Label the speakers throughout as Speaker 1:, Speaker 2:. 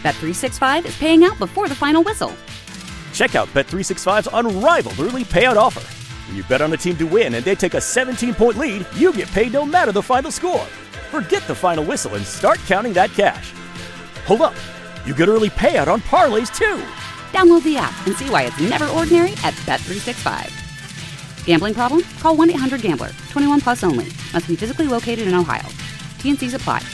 Speaker 1: Bet365 is paying out before the final whistle.
Speaker 2: Check out Bet365's unrivaled early payout offer. When you bet on a team to win and they take a 17-point lead, you get paid no matter the final score. Forget the final whistle and start counting that cash. Hold up. You get early payout on parlays, too.
Speaker 1: Download the app and see why it's never ordinary at Bet365. Gambling problem? Call 1-800-GAMBLER. 21 plus only. Must be physically located in Ohio. T&Cs apply.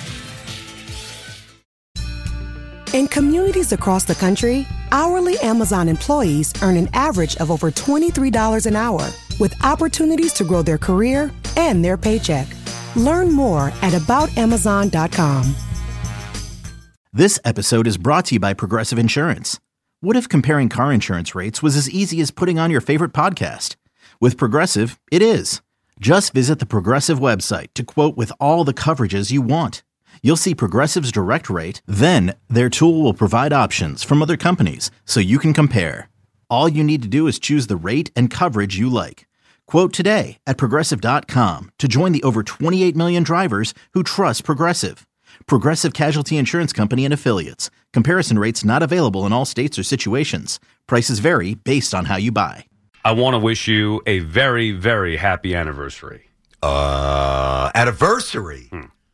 Speaker 3: In communities across the country, hourly Amazon employees earn an average of over $23 an hour, with opportunities to grow their career and their paycheck. Learn more at aboutamazon.com.
Speaker 4: This episode is brought to you by Progressive Insurance. What if comparing car insurance rates was as easy as putting on your favorite podcast? With Progressive, it is. Just visit the Progressive website to quote with all the coverages you want. You'll see Progressive's direct rate, then their tool will provide options from other companies so you can compare. All you need to do is choose the rate and coverage you like. Quote today at Progressive.com to join the over 28 million drivers who trust Progressive. Progressive Casualty Insurance Company and Affiliates. Comparison rates not available in all states or situations. Prices vary based on how you buy.
Speaker 5: I want to wish you a very, very happy anniversary.
Speaker 6: Anniversary?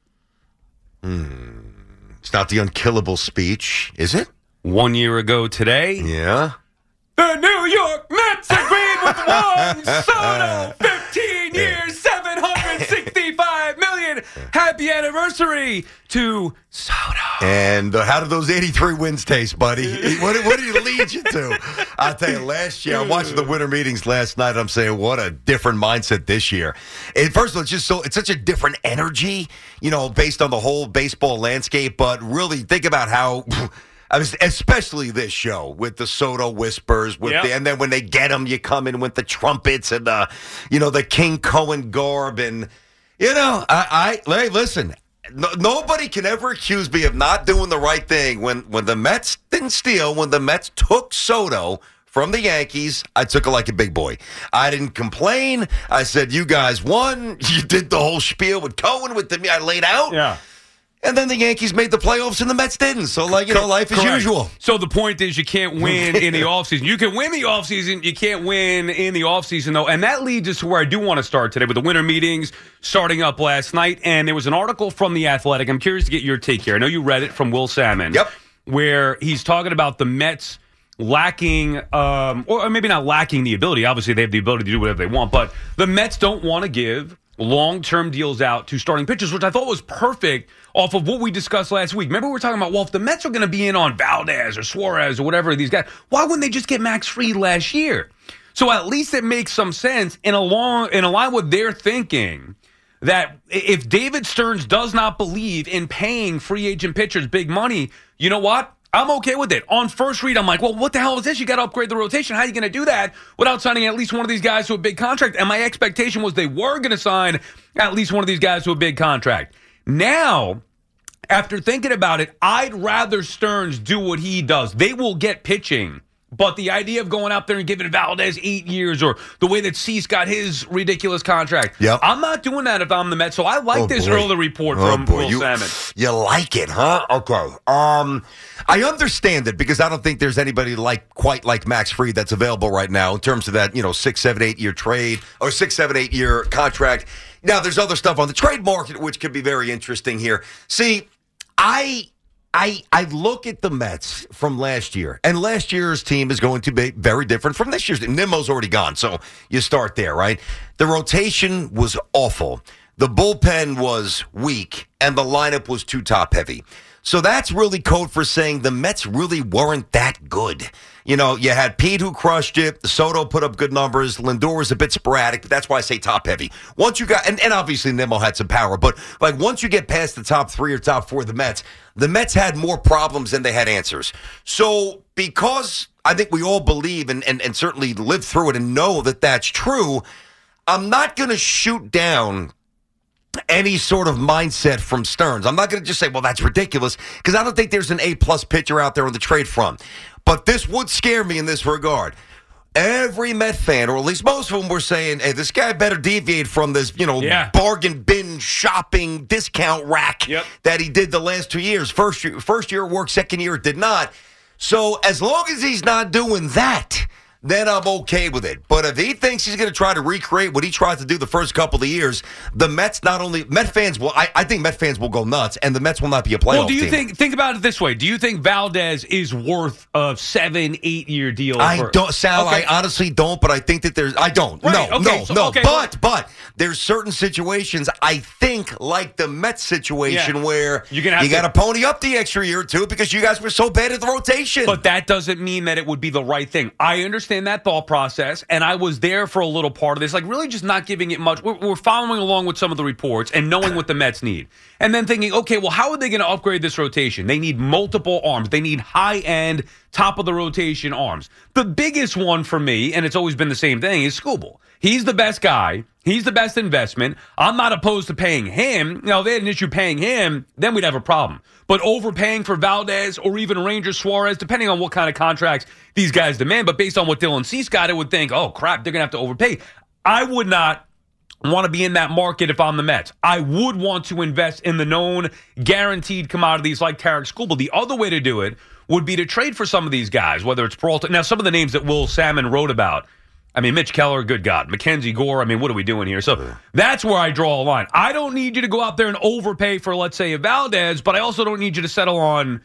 Speaker 6: It's not the unkillable speech, is it?
Speaker 5: 1 year ago today,
Speaker 6: Yeah.
Speaker 5: the New York Mets agreed with Juan Soto. 15 years, $765 million. Happy anniversary to Soto.
Speaker 6: And how did those 83 wins taste, buddy? What did he lead you to? I'll tell you, last year, I'm watching the winter meetings last night. I'm saying, what a different mindset this year. And first of all, it's such a different energy, based on the whole baseball landscape. But really, think about how, especially this show with the Soto whispers, and then when they get him, you come in with the trumpets and the King Cohen garb, and listen. Nobody can ever accuse me of not doing the right thing. When the Mets didn't steal, when the Mets took Soto from the Yankees, I took it like a big boy. I didn't complain. I said, you guys won. You did the whole spiel with Cohen, I laid out.
Speaker 5: Yeah.
Speaker 6: And then the Yankees made the playoffs and the Mets didn't. So, life is usual.
Speaker 5: So the point is you can't win in the offseason. You can win the offseason. You can't win in the offseason, though. And that leads us to where I do want to start today with the winter meetings starting up last night. And there was an article from The Athletic. I'm curious to get your take here. I know you read it from Will Salmon.
Speaker 6: Yep.
Speaker 5: Where he's talking about the Mets lacking, or maybe not lacking the ability. Obviously, they have the ability to do whatever they want. But the Mets don't want to give long-term deals out to starting pitchers, which I thought was perfect off of what we discussed last week. Remember we were talking about, well, if the Mets are going to be in on Valdez or Suarez or whatever of these guys, why wouldn't they just get Max Fried last year? So at least it makes some sense in line with their thinking that if David Stearns does not believe in paying free agent pitchers big money, you know what? I'm okay with it. On first read, I'm like, well, what the hell is this? You got to upgrade the rotation. How are you going to do that without signing at least one of these guys to a big contract? And my expectation was they were going to sign at least one of these guys to a big contract. Now, after thinking about it, I'd rather Stearns do what he does. They will get pitching. But the idea of going out there and giving Valdez 8 years, or the way that Cease got his ridiculous contract, I'm not doing that if I'm the Mets. So I like this early report from Will Salmon.
Speaker 6: You like it, huh? Okay. I understand it because I don't think there's anybody quite like Max Fried that's available right now in terms of that 6, 7, 8 year trade or 6, 7, 8 year contract. Now there's other stuff on the trade market which could be very interesting here. See, I look at the Mets from last year, and last year's team is going to be very different from this year's. Nimmo's already gone, so you start there, right? The rotation was awful. The bullpen was weak, and the lineup was too top-heavy. So that's really code for saying the Mets really weren't that good. You had Pete who crushed it. Soto put up good numbers. Lindor was a bit sporadic, but that's why I say top-heavy. Once you got, and obviously Nimmo had some power, but once you get past the top 3 or top 4 of the Mets had more problems than they had answers. So because I think we all believe and certainly lived through it and know that that's true, I'm not going to shoot down any sort of mindset from Stearns. I'm not going to just say, well, that's ridiculous, because I don't think there's an A-plus pitcher out there on the trade front. But this would scare me in this regard. every Met fan, or at least most of them, were saying, hey, this guy better deviate from this, bargain bin shopping discount rack that he did the last 2 years. First year it worked, second year it did not. So as long as he's not doing that, then I'm okay with it. But if he thinks he's going to try to recreate what he tried to do the first couple of years, the Mets Met fans will, I think Met fans will go nuts, and the Mets will not be a playoff
Speaker 5: Well, do you
Speaker 6: team.
Speaker 5: think about it this way? Do you think Valdez is worth a 7-8 year deal?
Speaker 6: I don't, Sal. Okay. I honestly don't, but I think that I don't.
Speaker 5: Right.
Speaker 6: No. But there's certain situations, I think, like the Mets situation, where you got to pony up the extra year or two because you guys were so bad at the rotation.
Speaker 5: But that doesn't mean that it would be the right thing. I understand that thought process, and I was there for a little part of this, like really just not giving it much. We're following along with some of the reports and knowing what the Mets need. And then thinking, okay, well, how are they going to upgrade this rotation? They need multiple arms. They need high-end, top-of-the-rotation arms. The biggest one for me, and it's always been the same thing, is Skubal. He's the best guy. He's the best investment. I'm not opposed to paying him. Now, if they had an issue paying him, then we'd have a problem. But overpaying for Valdez or even Ranger Suarez, depending on what kind of contracts these guys demand, but based on what Dylan Cease got, I would think, oh, crap, they're going to have to overpay. I would not want to be in that market if I'm the Mets. I would want to invest in the known guaranteed commodities like Tarik Skubal. The other way to do it would be to trade for some of these guys, whether it's Peralta. Now, some of the names that Will Salmon wrote about, I mean, Mitch Keller, good God. Mackenzie Gore, I mean, what are we doing here? So that's where I draw a line. I don't need you to go out there and overpay for, let's say, a Valdez, but I also don't need you to settle on,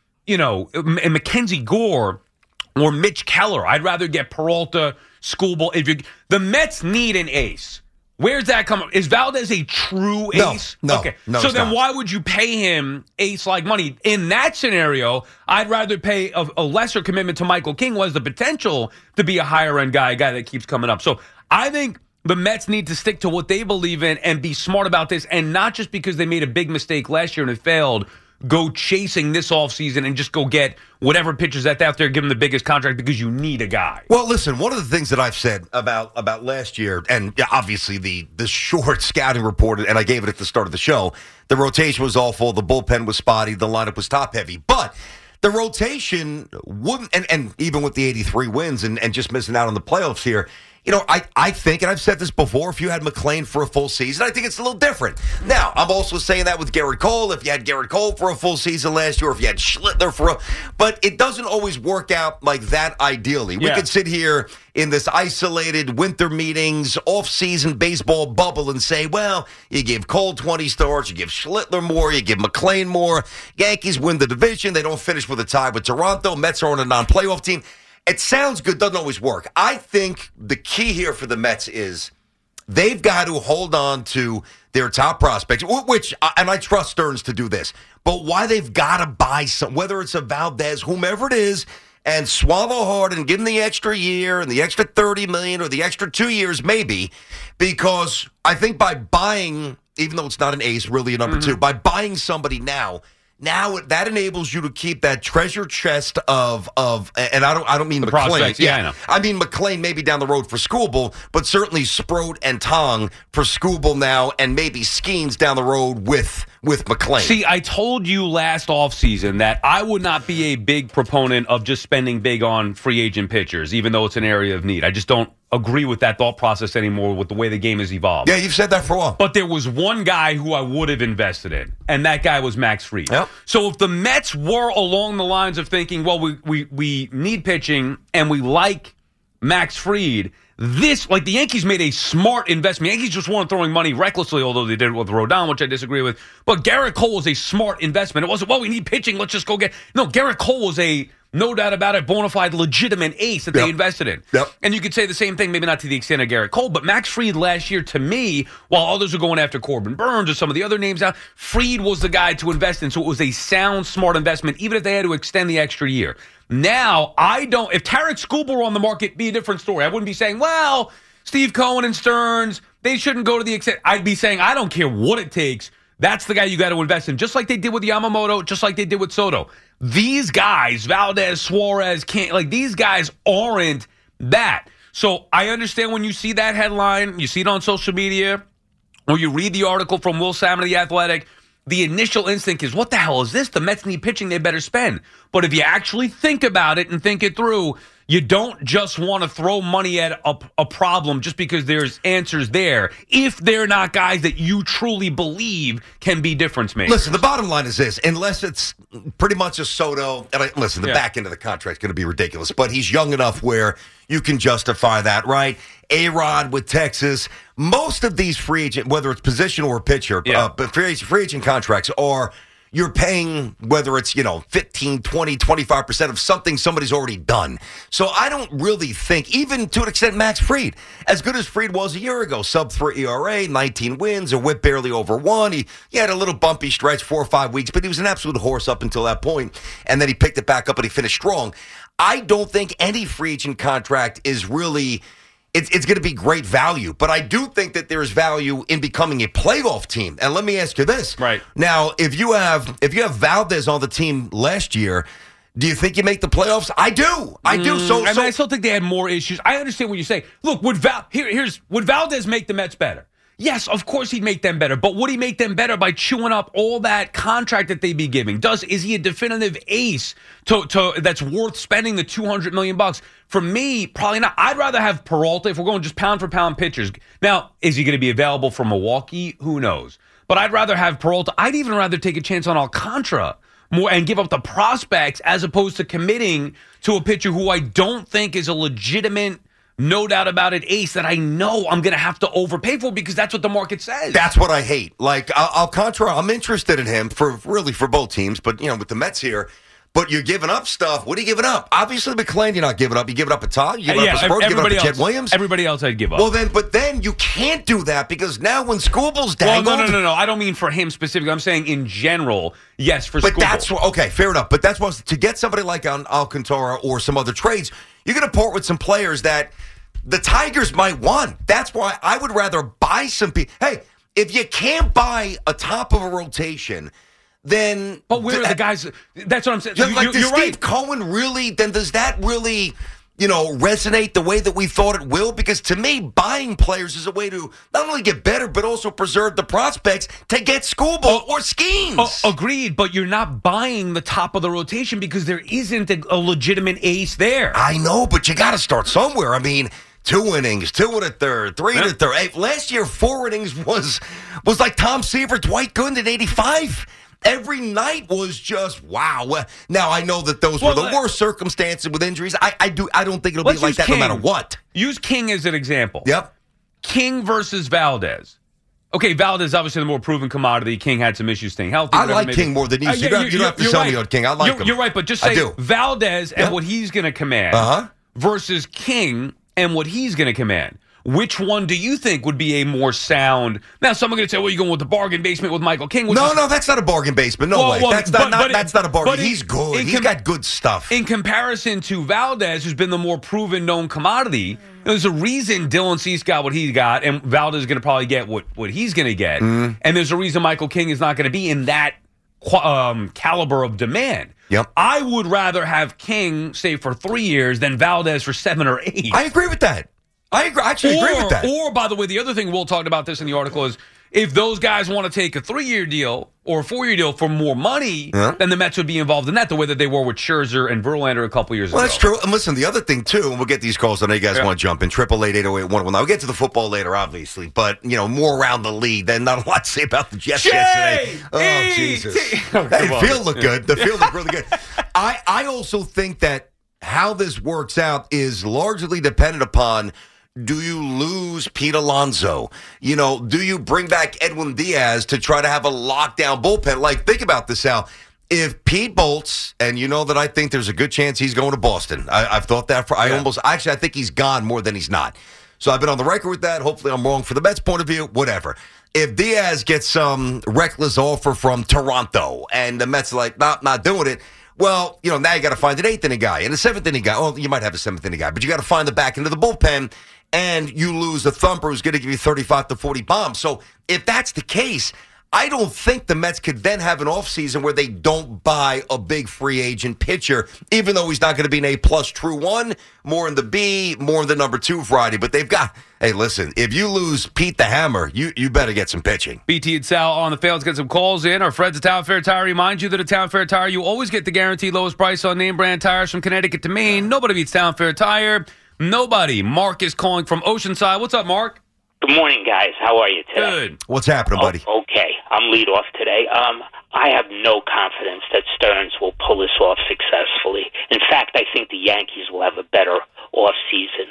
Speaker 5: Mackenzie Gore or Mitch Keller. I'd rather get Peralta, Skubal. The Mets need an ace. Where's that coming? Is Valdez a true ace?
Speaker 6: No.
Speaker 5: Okay.
Speaker 6: No,
Speaker 5: so then
Speaker 6: not.
Speaker 5: why would you pay him ace-like money? In that scenario, I'd rather pay a lesser commitment to Michael King, who has the potential to be a higher-end guy, a guy that keeps coming up. So I think the Mets need to stick to what they believe in and be smart about this, and not just because they made a big mistake last year and it failed, go chasing this offseason and just go get whatever pitchers that's out there, give them the biggest contract because you need a guy.
Speaker 6: Well, listen, one of the things that I've said about last year, and obviously the short scouting report, and I gave it at the start of the show, the rotation was awful, the bullpen was spotty, the lineup was top-heavy, but the rotation wouldn't, and even with the 83 wins and just missing out on the playoffs here, I think, and I've said this before, if you had McClain for a full season, I think it's a little different. Now, I'm also saying that with Garrett Cole. If you had Garrett Cole for a full season last year, or if you had Schlittler but it doesn't always work out like that ideally. We could sit here in this isolated winter meetings, off-season baseball bubble and say, well, you give Cole 20 starts, you give Schlittler more, you give McClain more. Yankees win the division. They don't finish with a tie with Toronto. Mets are on a non-playoff team. It sounds good, doesn't always work. I think the key here for the Mets is they've got to hold on to their top prospects, which, and I trust Stearns to do this, but why they've got to buy some, whether it's a Valdez, whomever it is, and swallow hard and give them the extra year and the extra $30 million or the extra 2 years maybe, because I think by buying, even though it's not an ace, really a number two, by buying somebody now that enables you to keep that treasure chest of, and I don't mean
Speaker 5: the
Speaker 6: McClain.
Speaker 5: Prospects. Yeah, I know.
Speaker 6: I mean McClain maybe down the road for Skubal, but certainly Sproat and Tong for Skubal now, and maybe Skeens down the road with McClain.
Speaker 5: See, I told you last offseason that I would not be a big proponent of just spending big on free agent pitchers, even though it's an area of need. I just don't agree with that thought process anymore with the way the game has evolved.
Speaker 6: Yeah, you've said that for a while.
Speaker 5: But there was one guy who I would have invested in, and that guy was Max Fried.
Speaker 6: Yep.
Speaker 5: So if the Mets were along the lines of thinking, well, we need pitching and we like Max Fried, the Yankees made a smart investment. Yankees just weren't throwing money recklessly, although they did it with Rodon, which I disagree with. But Garrett Cole was a smart investment. It wasn't, well, we need pitching, let's just go get... No, Garrett Cole was a, no doubt about it, bona fide, legitimate ace that they invested in.
Speaker 6: Yep.
Speaker 5: And you could say the same thing, maybe not to the extent of Garrett Cole, but Max Fried last year, to me, while others are going after Corbin Burns or some of the other names out, Fried was the guy to invest in, so it was a sound, smart investment, even if they had to extend the extra year. Now, if Tarik Skubal were on the market, it'd be a different story. I wouldn't be saying, well, Steve Cohen and Stearns, they shouldn't go to the extent. I'd be saying, I don't care what it takes. That's the guy you got to invest in, just like they did with Yamamoto, just like they did with Soto. These guys, Valdez, Suarez, these guys aren't that. So I understand when you see that headline, you see it on social media, or you read the article from Will Salmon of The Athletic, the initial instinct is, what the hell is this? The Mets need pitching, they better spend. But if you actually think about it and think it through, you don't just want to throw money at a problem just because there's answers there, if they're not guys that you truly believe can be difference makers.
Speaker 6: Listen, the bottom line is this. Unless it's pretty much a Soto, and the back end of the contract's going to be ridiculous, but he's young enough where you can justify that, right? A-Rod with Texas. Most of these free agent, whether it's position or pitcher, free agent contracts are, you're paying, whether it's, 15, 20, 25% of something somebody's already done. So I don't really think, even to an extent, Max Fried, as good as Fried was a year ago, sub-3 ERA, 19 wins, a whip barely over 1. He had a little bumpy stretch, 4 or 5 weeks, but he was an absolute horse up until that point, and then he picked it back up and he finished strong. I don't think any free agent contract is really... It's going to be great value, but I do think that there's value in becoming a playoff team. And let me ask you this:
Speaker 5: right
Speaker 6: now, if you have Valdez on the team last year, do you think you make the playoffs? I do. So
Speaker 5: I still think they had more issues. I understand what you're saying. Look, would Valdez make the Mets better? Yes, of course he'd make them better. But would he make them better by chewing up all that contract that they'd be giving? Is he a definitive ace to that's worth spending the $200 million? For me, probably not. I'd rather have Peralta if we're going just pound for pound pitchers. Now, is he going to be available for Milwaukee? Who knows? But I'd rather have Peralta. I'd even rather take a chance on Alcantara more and give up the prospects as opposed to committing to a pitcher who I don't think is a legitimate, no doubt about it, ace that I know I'm going to have to overpay for because that's what the market says.
Speaker 6: That's what I hate. Like, Alcantara, I'm interested in him for both teams, but, with the Mets here. But you're giving up stuff. What are you giving up? Obviously, McClain, you're not giving up. You're giving up a Todd. You're giving up a Spurs. You're giving up a Jet Williams.
Speaker 5: Everybody else I'd give up.
Speaker 6: Well, but then you can't do that because now when Scooble's dangled...
Speaker 5: Well, no. I don't mean for him specifically. I'm saying in general, yes, for Scooble's.
Speaker 6: But that's... Okay, fair enough. But that's what... To get somebody like Alcantara or some other trades, you're going to part with some players that the Tigers might want. That's why I would rather buy some people. Hey, if you can't buy a top of a rotation... Then,
Speaker 5: but where are the guys? That's what I'm saying.
Speaker 6: Does
Speaker 5: Steve
Speaker 6: right. Cohen really? Then does that really, resonate the way that we thought it will? Because to me, buying players is a way to not only get better but also preserve the prospects to get Scooble or Schemes.
Speaker 5: Agreed, but you're not buying the top of the rotation because there isn't a legitimate ace there.
Speaker 6: I know, but you got to start somewhere. I mean. 2 innings, 2 1/3, 3 1/3. Hey, last year, 4 innings was like Tom Seaver, Dwight Gooden in '85. Every night was just wow. Now I know that those were the worst circumstances with injuries. I don't think it'll be like that King. No matter what.
Speaker 5: Use King as an example.
Speaker 6: Yep.
Speaker 5: King versus Valdez. Okay, Valdez obviously the more proven commodity. King had some issues staying healthy.
Speaker 6: I like King more than you. You don't have to sell me on King. I like him.
Speaker 5: You're right, but just say Valdez and what he's going to command versus King and what he's going to command. Which one do you think would be a more sound? Now, someone's going to say, well, you're going with the bargain basement with Michael King.
Speaker 6: No, that's not a bargain basement. No way. That's not a bargain. He's good. He's got good stuff.
Speaker 5: In comparison to Valdez, who's been the more proven, known commodity, there's a reason Dylan Cease got what he got, and Valdez is going to probably get what he's going to get. Mm-hmm. And there's a reason Michael King is not going to be in that caliber of demand.
Speaker 6: Yep.
Speaker 5: I would rather have King, say, for 3 years than Valdez for 7 or 8.
Speaker 6: I agree with that. I actually agree with that.
Speaker 5: Or, by the way, the other thing Will talked about this in the article is if those guys want to take a 3-year deal or a 4-year deal for more money, then the Mets would be involved in that the way that they were with Scherzer and Verlander a couple years ago.
Speaker 6: Well, that's true. And listen, the other thing, too, and we'll get these calls. I know you guys want to jump in. 888-808-111. We'll get to the football later, obviously. But, more around the league. Then not a lot to say about the Jets yesterday. Oh, Jesus. The field looked good. The field looked really good. I also think that how this works out is largely dependent upon do you lose Pete Alonso? Do you bring back Edwin Diaz to try to have a lockdown bullpen? Like, think about this, Al. If Pete bolts, and you know that I think there's a good chance he's going to Boston. I've thought that I think he's gone more than he's not. So I've been on the record with that. Hopefully I'm wrong for the Mets' point of view, whatever. If Diaz gets some reckless offer from Toronto and the Mets are like, not doing it, well, now you got to find an 8th inning guy and a 7th inning guy. Oh, you might have a 7th inning guy, but you got to find the back end of the bullpen. And you lose a thumper who's going to give you 35 to 40 bombs. So if that's the case, I don't think the Mets could then have an offseason where they don't buy a big free agent pitcher, even though he's not going to be an A-plus true one, more in the B, more in the number 2 variety. But they've got, hey, listen, if you lose Pete the Hammer, you better get some pitching.
Speaker 5: BT and Sal on the field. Let's get some calls in. Our friends at Town Fair Tire remind you that at Town Fair Tire, you always get the guaranteed lowest price on name brand tires from Connecticut to Maine. Nobody beats Town Fair Tire. Nobody. Mark is calling from Oceanside. What's up, Mark?
Speaker 7: Good morning, guys. How are you today?
Speaker 5: Good.
Speaker 6: What's happening, buddy?
Speaker 7: Okay, I'm lead off today. I have no confidence that Stearns will pull this off successfully. In fact, I think the Yankees will have a better off season.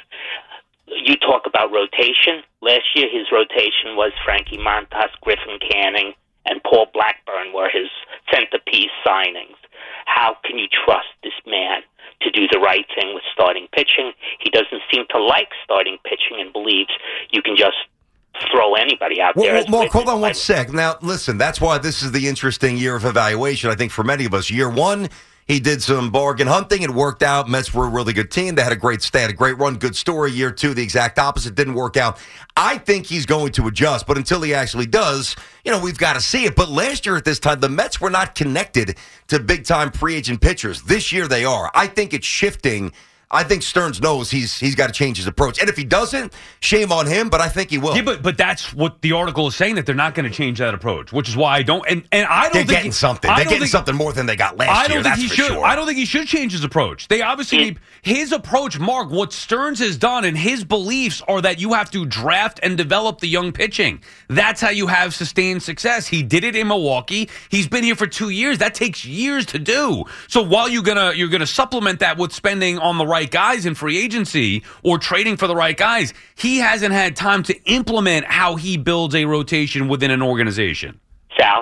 Speaker 7: You talk about rotation. Last year, his rotation was Frankie Montas, Griffin Canning, and Paul Blackburn were his centerpiece signings. How can you trust this man to do the right thing with starting pitching? He doesn't seem to like starting pitching and believes you can just throw anybody out there.
Speaker 6: Well, Mark, hold on one sec. Now, listen, that's why this is the interesting year of evaluation, I think, for many of us. Year one, he did some bargain hunting. It worked out. Mets were a really good team. They had a great run, good story. Year two, the exact opposite, didn't work out. I think he's going to adjust, but until he actually does, we've got to see it. But last year at this time, the Mets were not connected to big-time free agent pitchers. This year they are. I think it's shifting. I think Stearns knows he's got to change his approach. And if he doesn't, shame on him, but I think he will.
Speaker 5: Yeah, but that's what the article is saying, that they're not going to change that approach, which is why I don't. And I don't think
Speaker 6: they're getting something. They're getting something more than they got last year. That's for sure.
Speaker 5: I don't think he should change his approach. They obviously his approach, Mark. What Stearns has done and his beliefs are that you have to draft and develop the young pitching. That's how you have sustained success. He did it in Milwaukee. He's been here for 2 years. That takes years to do. So while you're gonna supplement that with spending on the right guys in free agency or trading for the right guys, he hasn't had time to implement how he builds a rotation within an organization.
Speaker 7: Sal,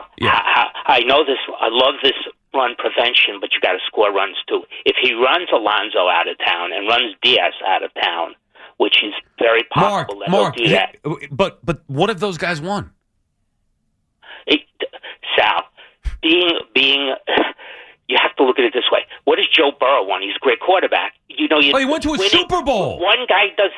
Speaker 7: I know this. I love this run prevention, but you got to score runs too. If he runs Alonso out of town and runs Diaz out of town, which is very possible, he'll do that.
Speaker 5: But what if those guys won?
Speaker 7: Sal, being. You have to look at it this way. What does Joe Burrow want? He's a great quarterback.
Speaker 5: He went to a Super Bowl.
Speaker 7: One guy does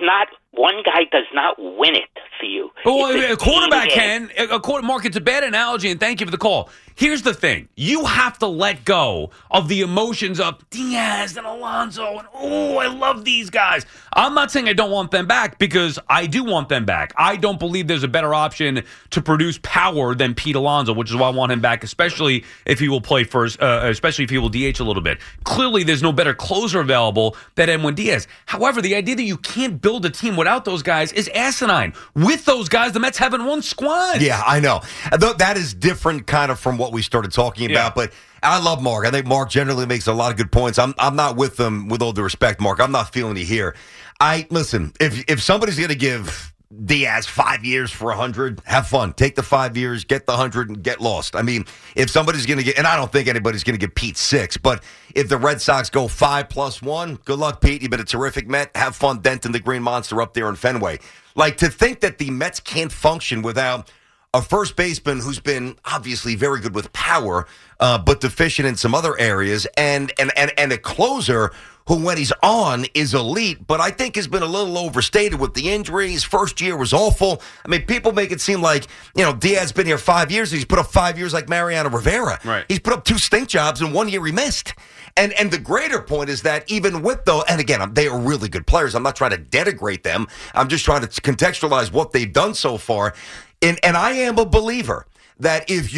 Speaker 7: not win it for you.
Speaker 5: Well, a quarterback can. Mark, it's a bad analogy, and thank you for the call. Here's the thing. You have to let go of the emotions of Diaz and Alonso, and, I love these guys. I'm not saying I don't want them back, because I do want them back. I don't believe there's a better option to produce power than Pete Alonso, which is why I want him back, especially if he will play first, especially if he will DH a little bit. Clearly, there's no better closer available than Edwin Diaz. However, the idea that you can't build a team without those guys is asinine. With those guys, the Mets haven't won squad.
Speaker 6: Yeah, I know. That is different kind of from what we started talking about, but I love Mark. I think Mark generally makes a lot of good points. I'm not with them, with all due respect, Mark. I'm not feeling you here. Listen, if somebody's going to give Diaz 5 years for 100, have fun. Take the 5 years, get the 100, and get lost. I mean, if somebody's going to get, and I don't think anybody's going to give Pete 6, but if the Red Sox go 5+1, good luck, Pete. You've been a terrific Met. Have fun denting the Green Monster up there in Fenway. Like, to think that the Mets can't function without a first baseman who's been obviously very good with power, but deficient in some other areas, and a closer who, when he's on, is elite, but I think has been a little overstated with the injuries. First year was awful. I mean, people make it seem like, Diaz's been here 5 years, and he's put up 5 years like Mariano Rivera.
Speaker 5: Right.
Speaker 6: He's put up 2 stink jobs, and 1 year he missed. And the greater point is that even with those, and again, they are really good players. I'm not trying to denigrate them. I'm just trying to contextualize what they've done so far. And I am a believer that if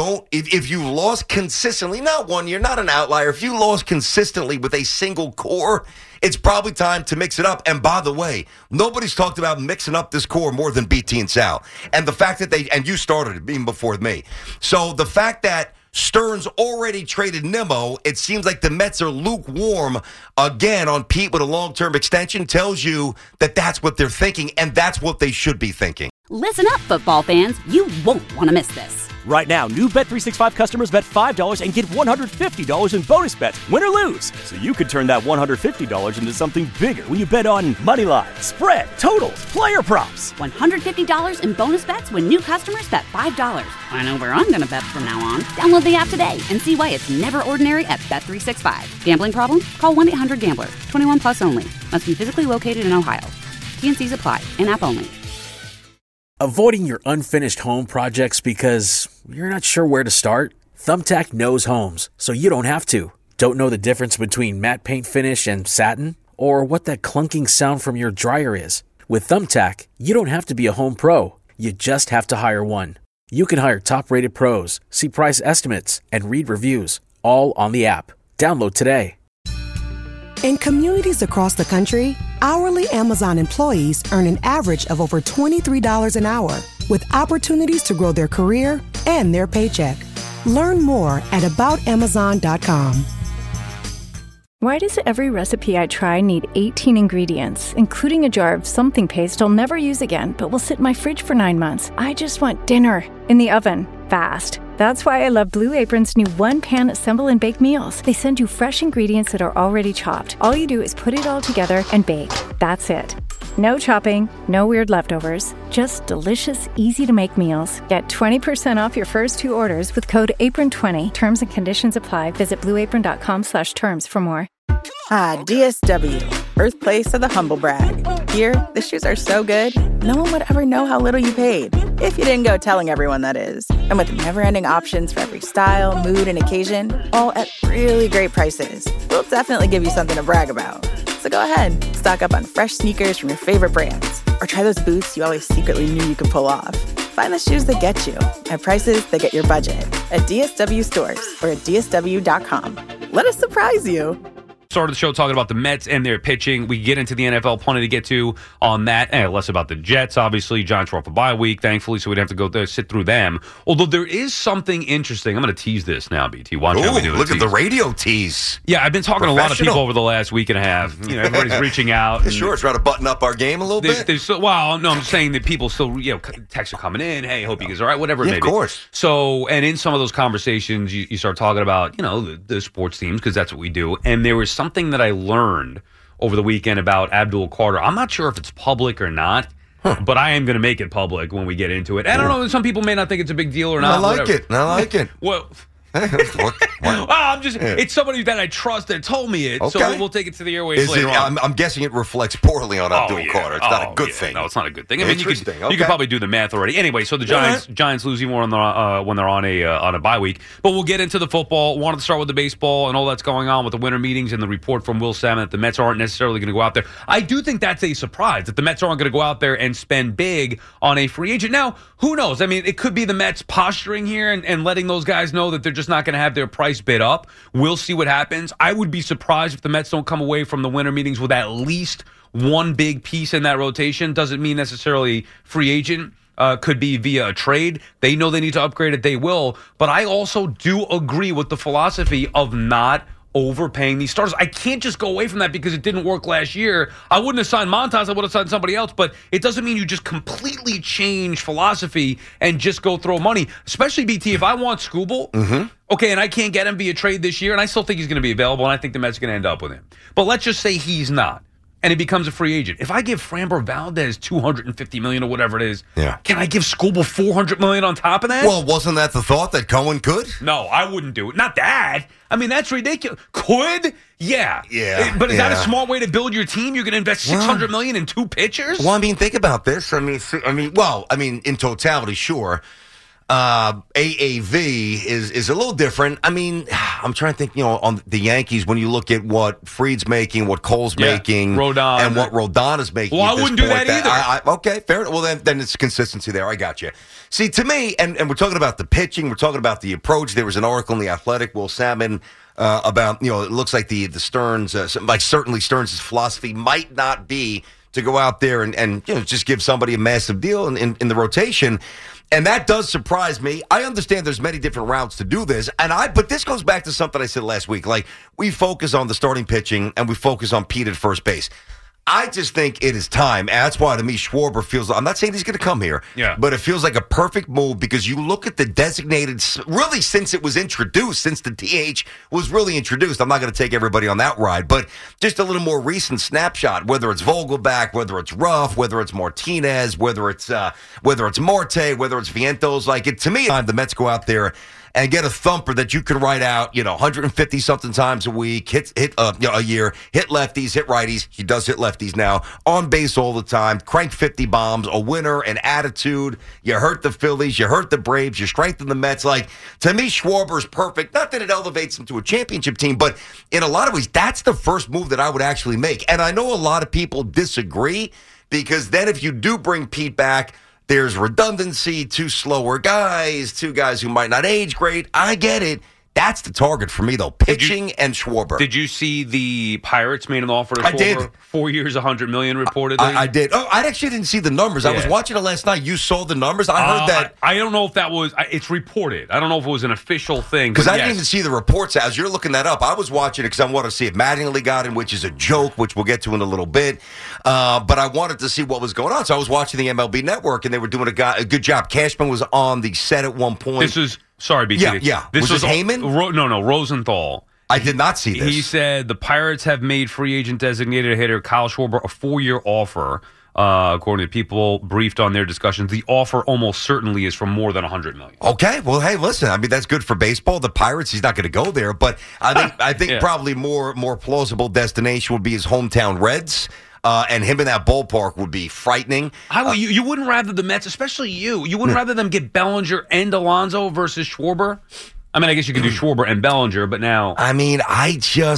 Speaker 6: you lost consistently, not 1 year, not an outlier, if you lost consistently with a single core, it's probably time to mix it up. And by the way, nobody's talked about mixing up this core more than BT and Sal. And the fact that and you started it even before me. So the fact that Stearns already traded Nimmo, it seems like the Mets are lukewarm again on Pete with a long-term extension, tells you that that's what they're thinking, and that's what they should be thinking.
Speaker 1: Listen up, football fans. You won't want to miss this.
Speaker 2: Right now, new Bet365 customers bet $5 and get $150 in bonus bets, win or lose. So you could turn that $150 into something bigger when you bet on money line, spread, totals, player props.
Speaker 1: $150 in bonus bets when new customers bet $5. I know where I'm going to bet from now on. Download the app today and see why it's never ordinary at Bet365. Gambling problem? Call 1-800-GAMBLER. 21 plus only. Must be physically located in Ohio. T&Cs apply. In-app only.
Speaker 8: Avoiding your unfinished home projects because you're not sure where to start? Thumbtack knows homes, so you don't have to. Don't know the difference between matte paint finish and satin? Or what that clunking sound from your dryer is? With Thumbtack, you don't have to be a home pro. You just have to hire one. You can hire top-rated pros, see price estimates, and read reviews, all on the app. Download today.
Speaker 3: In communities across the country, hourly Amazon employees earn an average of over $23 an hour, with opportunities to grow their career and their paycheck. Learn more at aboutamazon.com.
Speaker 9: Why does every recipe I try need 18 ingredients, including a jar of something paste I'll never use again, but will sit in my fridge for 9 months? I just want dinner in the oven, fast. That's why I love Blue Apron's new one-pan assemble and bake meals. They send you fresh ingredients that are already chopped. All you do is put it all together and bake. That's it. No chopping, no weird leftovers, just delicious, easy-to-make meals. Get 20% off your first 2 orders with code APRON20. Terms and conditions apply. Visit blueapron.com/terms for more.
Speaker 10: DSW, birthplace of the humble brag. Here, the shoes are so good, no one would ever know how little you paid. If you didn't go telling everyone, that is. And with never-ending options for every style, mood, and occasion, all at really great prices, we'll definitely give you something to brag about. So go ahead, stock up on fresh sneakers from your favorite brands, or try those boots you always secretly knew you could pull off. Find the shoes that get you at prices that get your budget at DSW stores or at DSW.com. Let us surprise you.
Speaker 5: Started the show talking about the Mets and their pitching. We get into the NFL, plenty to get to on that. And less about the Jets, obviously. Giants were off a bye week, thankfully, so we'd have to go there, sit through them. Although there is something interesting. I'm going to tease this now, BT. Watch how we do it.
Speaker 6: Look at the radio tease.
Speaker 5: Yeah, I've been talking to a lot of people over the last week and a half. You know, everybody's reaching out. And
Speaker 6: sure, trying to button up our game a little bit.
Speaker 5: Well, no, I'm just saying that people still, texts are coming in. Hey, hope you guys are all right, whatever it may be.
Speaker 6: Of course.
Speaker 5: So, and in some of those conversations, you start talking about, the sports teams, because that's what we do. And there was something that I learned over the weekend about Abdul Carter. I'm not sure if it's public or not, but I am going to make it public when we get into it. I don't know. Some people may not think it's a big deal or not.
Speaker 6: I like it.
Speaker 5: Well, it's somebody that I trust that told me it, so we'll take it to the airwaves later on.
Speaker 6: I'm guessing it reflects poorly on Abdul Carter. It's not a good thing.
Speaker 5: No, it's not a good thing. I mean, you could probably do the math already. Anyway, so the Giants lose even more when they're on a bye week. But we'll get into the football. Wanted to start with the baseball and all that's going on with the winter meetings and the report from Will Salmon that the Mets aren't necessarily going to go out there. I do think that's a surprise that the Mets aren't going to go out there and spend big on a free agent. Now, who knows? I mean, it could be the Mets posturing here and letting those guys know that they're just not going to have their price bid up. We'll see what happens. I would be surprised if the Mets don't come away from the winter meetings with at least one big piece in that rotation. Doesn't mean necessarily free agent. Could be via a trade. They know they need to upgrade it. They will. But I also do agree with the philosophy of not overpaying these starters. I can't just go away from that because it didn't work last year. I wouldn't have signed Montas. I would have signed somebody else. But it doesn't mean you just completely change philosophy and just go throw money. Especially, BT, if I want Skubal, okay, and I can't get him via trade this year, and I still think he's going to be available, and I think the Mets are going to end up with him. But let's just say he's not, and he becomes a free agent. If I give Framber Valdez $250 million or whatever it is, can I give Skubal $400 million on top of that?
Speaker 6: Well, wasn't that the thought that Cohen could?
Speaker 5: No, I wouldn't do it. Not that. I mean, that's ridiculous. Could? Yeah. But is that a smart way to build your team? You're going to invest $600 million in 2 pitchers?
Speaker 6: Well, I mean, think about this. I mean, in totality, sure. AAV is a little different. I mean, I'm trying to think, on the Yankees, when you look at what Fried's making, what Cole's making,
Speaker 5: Rodon,
Speaker 6: and what Rodon is making.
Speaker 5: Well, I wouldn't do that either.
Speaker 6: Okay, fair. Well, then it's consistency there. I got you. See, to me, and we're talking about the pitching, we're talking about the approach. There was an article in The Athletic, Will Salmon, about, it looks like the Stearns, certainly Stearns' philosophy might not be to go out there and just give somebody a massive deal in the rotation. And that does surprise me. I understand there's many different routes to do this, but this goes back to something I said last week. Like, we focus on the starting pitching and we focus on Pete at first base. I just think it is time. And that's why, to me, Schwarber feels like, I'm not saying he's going to come here, but it feels like a perfect move because you look at the designated, really since it was introduced, since the DH was really introduced. I'm not going to take everybody on that ride, but just a little more recent snapshot, whether it's Vogelback, whether it's Ruff, whether it's Martinez, whether it's Marte, whether it's Vientos. Like, to me, the Mets go out there and get a thumper that you can write out, 150 something times a week, hit a year, hit lefties, hit righties. He does hit lefties now, on base all the time, crank 50 bombs, a winner, an attitude. You hurt the Phillies, you hurt the Braves, you strengthen the Mets. Like, to me, Schwarber's perfect. Not that it elevates him to a championship team, but in a lot of ways, that's the first move that I would actually make. And I know a lot of people disagree, because then if you do bring Pete back, there's redundancy, 2 slower guys, 2 guys who might not age great. I get it. That's the target for me, though, pitching and Schwarber.
Speaker 5: Did you see the Pirates made an offer to Schwarber?
Speaker 6: I did.
Speaker 5: 4 years, $100 million, reportedly.
Speaker 6: I did. Oh, I actually didn't see the numbers. I was watching it last night. You saw the numbers? I heard that.
Speaker 5: I don't know if that was. It's reported. I don't know if it was an official thing.
Speaker 6: Because I didn't even see the reports. As you're looking that up, I was watching it because I wanted to see if Mattingly got in, which is a joke, which we'll get to in a little bit. But I wanted to see what was going on. So I was watching the MLB Network, and they were doing a good job. Cashman was on the set at one point.
Speaker 5: This was. Sorry, BT.
Speaker 6: Yeah.
Speaker 5: This
Speaker 6: was Heyman?
Speaker 5: No, Rosenthal.
Speaker 6: I did not see this.
Speaker 5: He said the Pirates have made free agent designated hitter Kyle Schwarber a 4-year offer. According to people briefed on their discussions, the offer almost certainly is for more than $100 million.
Speaker 6: Okay, well, hey, listen. I mean, that's good for baseball. The Pirates, he's not going to go there, but I think probably more plausible destination would be his hometown Reds. And him in that ballpark would be frightening.
Speaker 5: You wouldn't rather the Mets, especially you wouldn't rather them get Bellinger and Alonso versus Schwarber? I mean, I guess you could do Schwarber and Bellinger, but now...
Speaker 6: I mean, I'm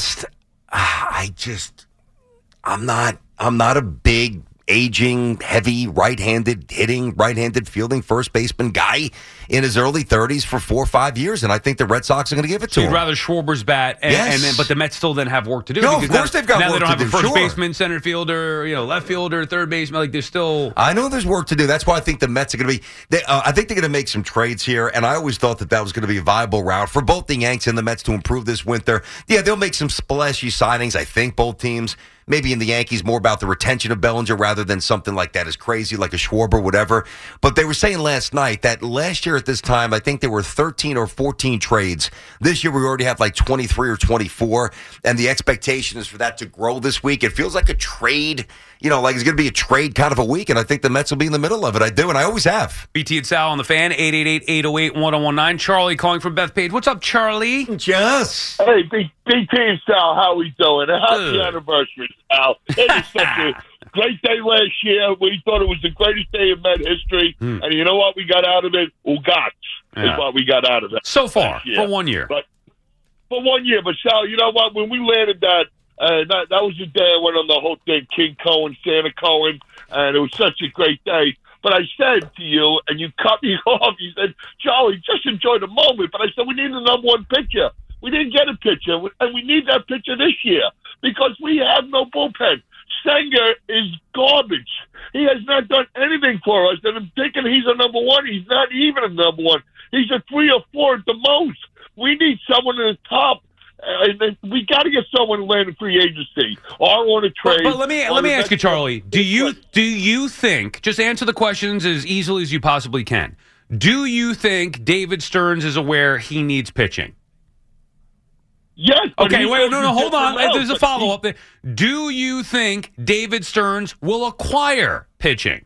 Speaker 6: not a big, aging, heavy, right-handed hitting, right-handed fielding first baseman guy in his early 30s for 4 or 5 years, and I think the Red Sox are going to give it to him.
Speaker 5: You'd rather Schwarber's bat, but the Mets still then have work to do.
Speaker 6: No, of course they've got work to do.
Speaker 5: Now they don't have a first
Speaker 6: sure.
Speaker 5: baseman, center fielder, left fielder, third baseman. Like, there's still...
Speaker 6: I know there's work to do. That's why I think the Mets are going to be... I think they're going to make some trades here, and I always thought that was going to be a viable route for both the Yanks and the Mets to improve this winter. Yeah, they'll make some splashy signings, I think, both teams. Maybe in the Yankees more about the retention of Bellinger rather than something like that is crazy, like a Schwarber, whatever. But they were saying last night that last year at this time, I think there were 13 or 14 trades. This year we already have like 23 or 24, and the expectation is for that to grow this week. It feels like a trade, like it's going to be a trade kind of a week, and I think the Mets will be in the middle of it. I do, and I always have.
Speaker 5: BT and Sal on the Fan, 888-808-1019. Charlie calling from Bethpage. What's up, Charlie?
Speaker 6: Jess.
Speaker 11: Hey, BT and Sal, how we doing? Happy anniversary, Sal. It was such a great day last year. We thought it was the greatest day in Met history, and you know what we got out of it? Ugats is what we got out of it.
Speaker 5: So far, for 1 year.
Speaker 11: But for 1 year. But, Sal, you know what? When we landed that was the day I went on the whole thing, King Cohen, Santa Cohen, and it was such a great day. But I said to you, and you cut me off, you said, Charlie, just enjoy the moment. But I said, we need the number one pitcher. We didn't get a pitcher, and we need that pitcher this year because we have no bullpen. Sanger is garbage. He has not done anything for us, and I'm thinking he's a number one. He's not even a number one. He's a 3 or 4 at the most. We need someone at the top. And we got to get someone to land in free agency or on a trade.
Speaker 5: But let me ask you, Charlie. Do you think? Just answer the questions as easily as you possibly can. Do you think David Stearns is aware he needs pitching?
Speaker 11: Yes.
Speaker 5: Okay. Wait. No. Hold on. There's a follow up there. Do you think David Stearns will acquire pitching?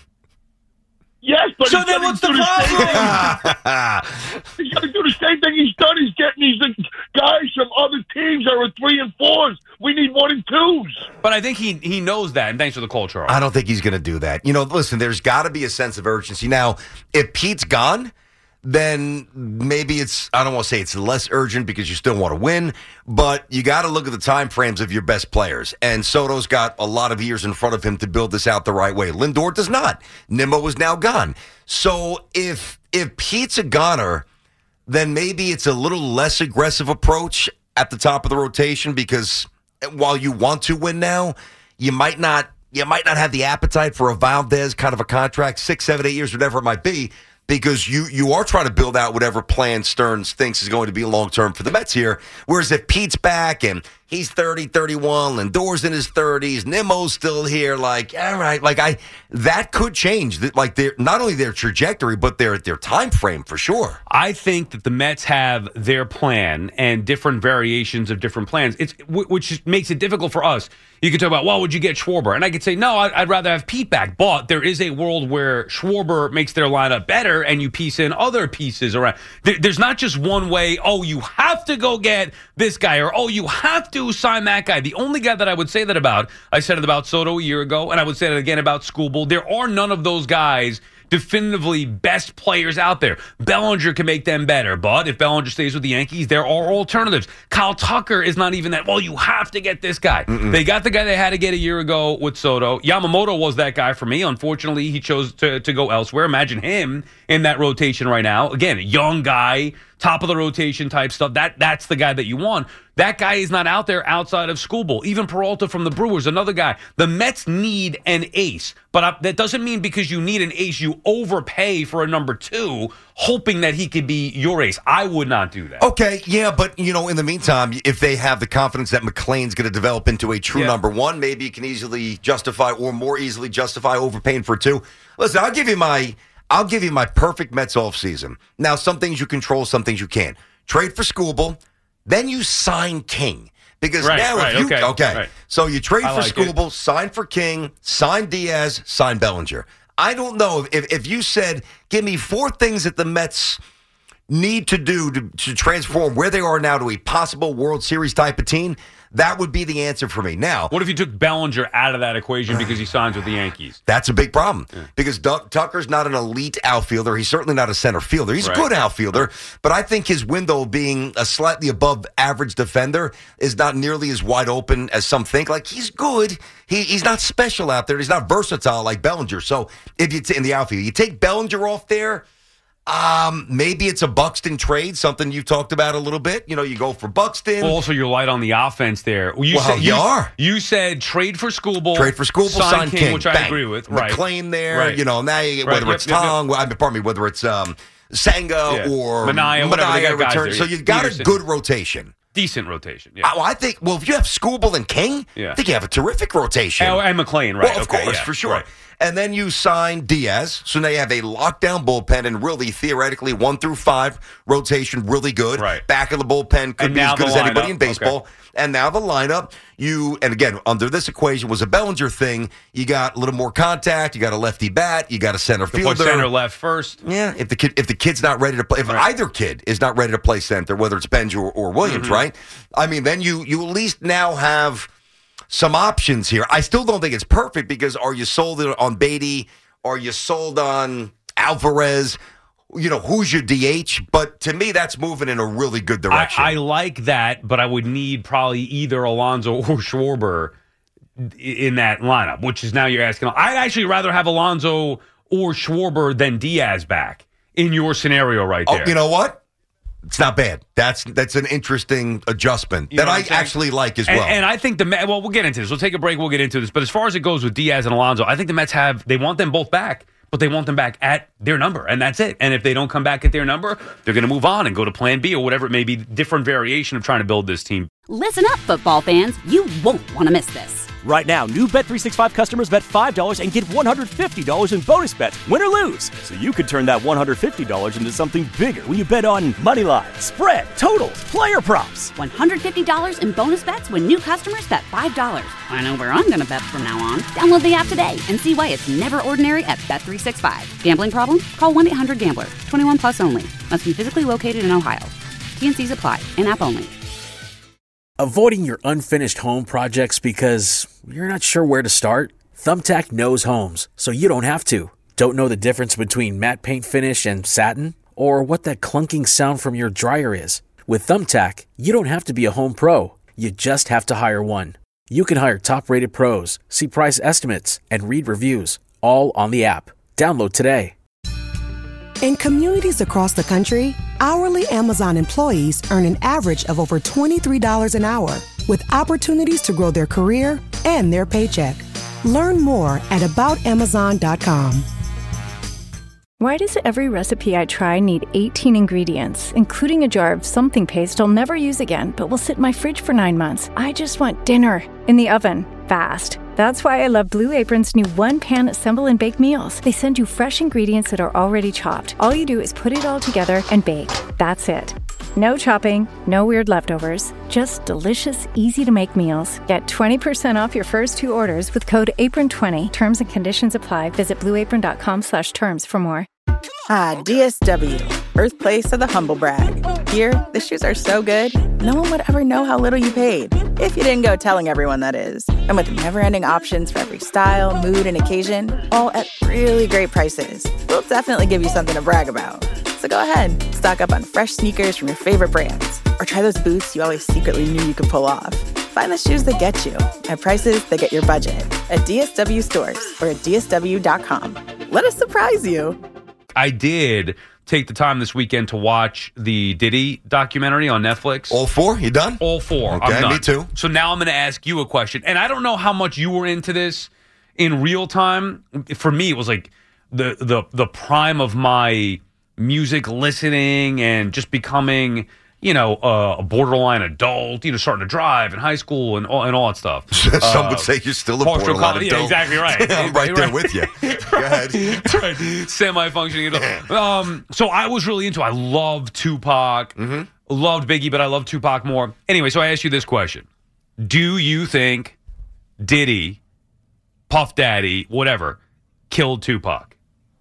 Speaker 11: Yes, but
Speaker 5: so then what's the problem?
Speaker 11: He's got to do the same thing he's done. He's getting these guys from other teams that are 3 and 4s. We need 1 and 2s.
Speaker 5: But I think he knows that, and thanks for the call, Charles.
Speaker 6: I don't think he's going to do that. Listen, there's got to be a sense of urgency. Now, if Pete's gone, then maybe I don't want to say it's less urgent because you still want to win, but you got to look at the time frames of your best players. And Soto's got a lot of years in front of him to build this out the right way. Lindor does not. Nimmo is now gone. So if Pete's a goner, then maybe it's a little less aggressive approach at the top of the rotation because while you want to win now, you might not have the appetite for a Valdez kind of a contract, 6, 7, 8 years, whatever it might be. Because you are trying to build out whatever plan Stearns thinks is going to be long-term for the Mets here. Whereas if Pete's back and He's 30, 31. Lindor's in his 30s. Nimmo's still here. Like, all right. Like, that could change. Like, not only their trajectory, but their time frame for sure.
Speaker 5: I think that the Mets have their plan and different variations of different plans, which makes it difficult for us. You could talk about, well, would you get Schwarber? And I could say, no, I'd rather have Pete back. But there is a world where Schwarber makes their lineup better and you piece in other pieces around. There's not just one way, oh, you have to go get this guy, or, oh, you have to sign that guy. The only guy that I would say that about, I said it about Soto a year ago, and I would say it again about Skubal. There are none of those guys definitively best players out there. Bellinger can make them better, but if Bellinger stays with the Yankees, there are alternatives. Kyle Tucker is not even that, well, you have to get this guy. They got the guy they had to get a year ago with Soto. Yamamoto was that guy for me. Unfortunately, he chose to go elsewhere. Imagine him in that rotation right now. Again, a young guy, top of the rotation type stuff. That's the guy that you want. That guy is not out there outside of Skubal. Even Peralta from the Brewers, another guy. The Mets need an ace, but that doesn't mean because you need an ace, you overpay for a number two, hoping that he could be your ace. I would not do that.
Speaker 6: Okay, yeah, but, in the meantime, if they have the confidence that McLean's going to develop into a true number one, maybe you can easily justify, or more easily justify, overpaying for two. Listen, I'll give you my perfect Mets offseason. Now, some things you control, some things you can't. Trade for Skubal. Then you sign King. Because so you trade for Skubal, sign for King, sign Diaz, sign Bellinger. I don't know if you said, give me 4 things that the Mets need to do to transform where they are now to a possible World Series type of team, that would be the answer for me. Now,
Speaker 5: what if you took Bellinger out of that equation because he signs with the Yankees?
Speaker 6: That's a big problem because Tucker's not an elite outfielder. He's certainly not a center fielder. He's a good outfielder, but I think his window being a slightly above average defender is not nearly as wide open as some think. Like, he's good. He's not special out there. He's not versatile like Bellinger. So if you in the outfield, you take Bellinger off there, maybe it's a Buxton trade, something you've talked about a little bit. You go for Buxton.
Speaker 5: Well, also, you're light on the offense there. You said trade for Skubal.
Speaker 6: Sign King,
Speaker 5: which I agree with. Right.
Speaker 6: McLean there. Now whether it's Tong, pardon me, whether it's Senga or
Speaker 5: Manaea
Speaker 6: return. So you've got a good rotation.
Speaker 5: Decent rotation. Yeah.
Speaker 6: I think, if you have Skubal and King, I think you have a terrific rotation.
Speaker 5: And McLean, right?
Speaker 6: Well, of course, for sure. Right. And then you sign Diaz, so now you have a lockdown bullpen and really, theoretically, 1 through 5 rotation, really good.
Speaker 5: Right.
Speaker 6: Back of the bullpen could be as good as anybody in baseball. Okay. And now the lineup, and again, under this equation was a Bellinger thing. You got a little more contact. You got a lefty bat. You got a center fielder.
Speaker 5: Put center left first.
Speaker 6: Yeah, if the kid's not ready to play, if either kid is not ready to play center, whether it's Benj or Williams, right? I mean, then you at least now have some options here. I still don't think it's perfect because are you sold on Beatty? Are you sold on Alvarez? Who's your DH? But to me, that's moving in a really good direction.
Speaker 5: I like that, but I would need probably either Alonso or Schwarber in that lineup, which is now you're asking. I'd actually rather have Alonso or Schwarber than Diaz back in your scenario right there.
Speaker 6: Oh, you know what? It's not bad. That's an interesting adjustment that I actually like as well.
Speaker 5: And I think we'll get into this. We'll take a break. We'll get into this. But as far as it goes with Diaz and Alonso, I think the Mets they want them both back, but they want them back at their number, and that's it. And if they don't come back at their number, they're going to move on and go to plan B or whatever it may be, different variation of trying to build this team.
Speaker 1: Listen up, football fans. You won't want to miss this.
Speaker 2: Right now, new Bet365 customers bet $5 and get $150 in bonus bets, win or lose. So you could turn that $150 into something bigger when you bet on money line, spread, totals, player props.
Speaker 1: $150 in bonus bets when new customers bet $5. I know where I'm going to bet from now on. Download the app today and see why it's never ordinary at Bet365. Gambling problem? Call 1-800-GAMBLER. 21 plus only. Must be physically located in Ohio. T&Cs apply. In-app only.
Speaker 8: Avoiding your unfinished home projects because you're not sure where to start? Thumbtack knows homes, so you don't have to. Don't know the difference between matte paint finish and satin? Or what that clunking sound from your dryer is? With Thumbtack, you don't have to be a home pro. You just have to hire one. You can hire top-rated pros, see price estimates, and read reviews, all on the app. Download today.
Speaker 3: In communities across the country, hourly Amazon employees earn an average of over $23 an hour, with opportunities to grow their career and their paycheck. Learn more at aboutamazon.com.
Speaker 9: Why does every recipe I try need 18 ingredients, including a jar of something paste I'll never use again, but will sit in my fridge for 9 months? I just want dinner in the oven, fast. That's why I love Blue Apron's new one-pan assemble and bake meals. They send you fresh ingredients that are already chopped. All you do is put it all together and bake. That's it. No chopping, no weird leftovers, just delicious, easy-to-make meals. Get 20% off your first 2 orders with code APRON20. Terms and conditions apply. Visit blueapron.com/terms for more.
Speaker 10: Ah, DSW, birthplace of the humble brag. Here, the shoes are so good, no one would ever know how little you paid. If you didn't go telling everyone, that is. And with never-ending options for every style, mood, and occasion, all at really great prices, we'll definitely give you something to brag about. So go ahead, stock up on fresh sneakers from your favorite brands, or try those boots you always secretly knew you could pull off. Find the shoes that get you at prices that get your budget at DSW stores or at DSW.com. Let us surprise you.
Speaker 5: I did take the time this weekend to watch the Diddy documentary on Netflix.
Speaker 6: All 4? You done?
Speaker 5: All 4.
Speaker 6: Okay,
Speaker 5: I'm done.
Speaker 6: me too.
Speaker 5: So now I'm going to ask you a question. And I don't know how much you were into this in real time. For me, it was like the prime of my music listening and just becoming, a borderline adult, starting to drive in high school and all that stuff.
Speaker 6: Some would say you're still a borderline adult.
Speaker 5: Yeah, exactly right.
Speaker 6: I'm right there with you. Go ahead.
Speaker 5: That's right. Semi-functioning adult. So I was really into it. I love Tupac.
Speaker 6: Mm-hmm.
Speaker 5: Loved Biggie, but I love Tupac more. Anyway, so I asked you this question. Do you think Diddy, Puff Daddy, whatever, killed Tupac?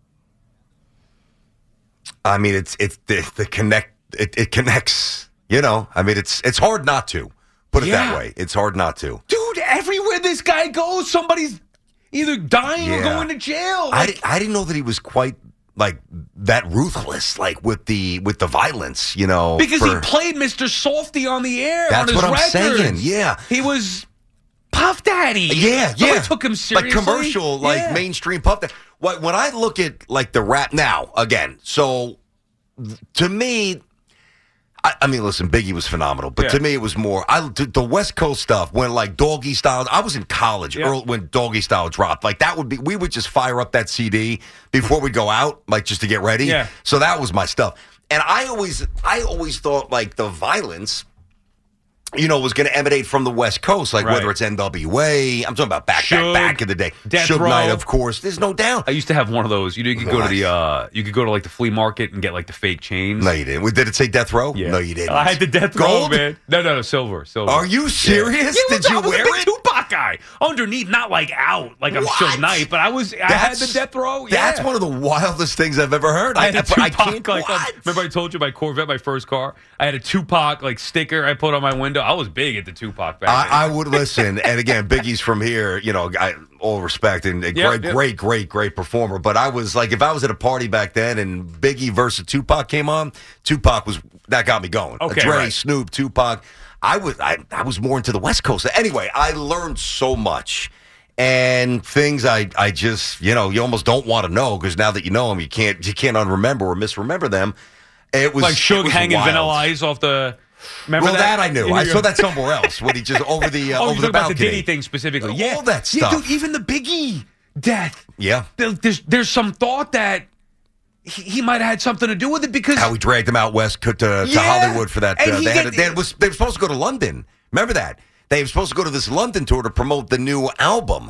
Speaker 6: I mean, it's the connect. It connects. I mean, it's hard not to put it that way. It's hard not to.
Speaker 5: Dude, everywhere this guy goes, somebody's either dying or going to jail.
Speaker 6: I didn't know that he was quite like that ruthless, like with the violence.
Speaker 5: Because he played Mr. Softy on the air.
Speaker 6: That's
Speaker 5: on his
Speaker 6: what I'm
Speaker 5: records.
Speaker 6: saying. Yeah,
Speaker 5: he was Puff Daddy.
Speaker 6: Yeah.
Speaker 5: Nobody took him seriously.
Speaker 6: Like commercial, like mainstream Puff Daddy. When I look at like the rap now again, so to me. I mean, listen, Biggie was phenomenal, but to me it was more the West Coast stuff when like Doggy Style. I was in college when Doggy Style dropped. Like we would just fire up that CD before we go out, like just to get ready.
Speaker 5: Yeah.
Speaker 6: So that was my stuff, and I always thought like the violence, was going to emanate from the West Coast, like whether it's NWA. I'm talking about back in the day. Suge Knight, of course. There's no doubt.
Speaker 5: I used to have one of those. You could go to you could go to like the flea market and get like the fake chains.
Speaker 6: No, you didn't. Did it say Death Row?
Speaker 5: Yeah.
Speaker 6: No, you didn't.
Speaker 5: I had the Death
Speaker 6: Gold?
Speaker 5: Row, man. No, silver.
Speaker 6: Are you serious?
Speaker 5: Yeah.
Speaker 6: Did you wear
Speaker 5: I was a big
Speaker 6: it?
Speaker 5: Tupac guy. Underneath, not like out, like I'm Suge Knight, but I had the Death Row. Yeah.
Speaker 6: That's one of the wildest things I've ever heard.
Speaker 5: I had a Tupac.
Speaker 6: Remember
Speaker 5: I told you my Corvette, my first car. I had a Tupac like sticker I put on my window. I was big at the Tupac back then.
Speaker 6: I would listen, and again, Biggie's from here. All respect and great performer. But I was like, if I was at a party back then and Biggie versus Tupac came on, Tupac that got me going.
Speaker 5: Okay,
Speaker 6: Dre, Snoop, Tupac. I was more into the West Coast. Anyway, I learned so much. And things I just, you almost don't want to know because now that you know them, you can't unremember or misremember them. It was
Speaker 5: like Suge hanging
Speaker 6: wild.
Speaker 5: Vanilla Ice off the. Remember
Speaker 6: that I knew. I saw that somewhere else when he just over the over the balcony.
Speaker 5: About the Diddy thing specifically.
Speaker 6: All that stuff.
Speaker 5: Yeah, dude, even the Biggie death.
Speaker 6: Yeah.
Speaker 5: There's some thought that he might have had something to do with it because
Speaker 6: how he dragged him out west to Hollywood for that. They were supposed to go to London. Remember that? They were supposed to go to this London tour to promote the new album.